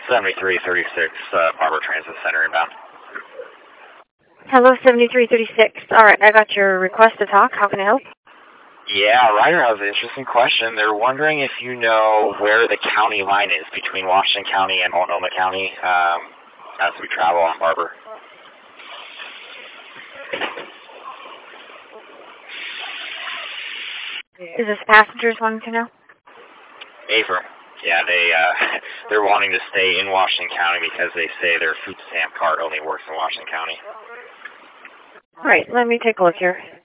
7336 Barber Transit Center inbound. Hello, 7336. All right, I got your request to talk. How can I help? Yeah, Ryder has an interesting question. They're wondering if you know where the county line is between Washington County and Multnomah County as we travel on Barber. Is this passengers wanting to know? Affirm. Yeah, they're wanting to stay in Washington County because they say their food stamp card only works in Washington County. All right, let me take a look here.